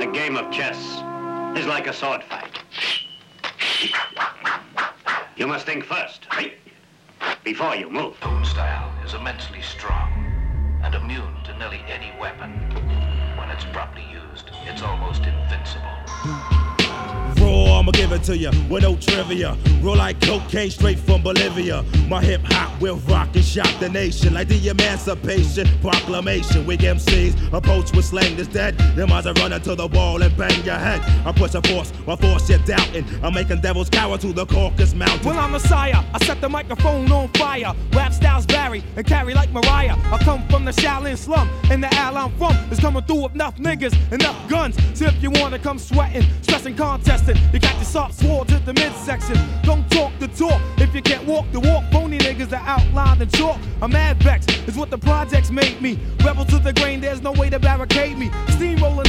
A game of chess is like a sword fight. You must think first, before you move. Own style is immensely strong and immune to nearly any weapon. When it's properly used, it's almost invincible. Raw, I'ma give it to you with no trivia. Roll like cocaine straight from Bolivia. My hip hop will rock and shock the nation like the Emancipation Proclamation. Weak MCs approach with slang that's dead. Them eyes are running to the wall and bang your head. I push a force, my force you're doubting. I'm making devils cower to the Caucasus Mountains. Well, I'm Messiah, I set the microphone on fire. Rap styles vary and carry like Mariah. I come from the Shaolin slum, and the al I'm from is coming through with enough niggas, enough guns. So if you wanna come sweating, stressing, contesting, you got your soft sword to the midsection. Don't talk the talk if you can't walk the walk. Phony niggas that outline the chalk. I'm mad vexed, is what the projects made me. Rebel to the grain, there's no way to barricade me. Steamrolling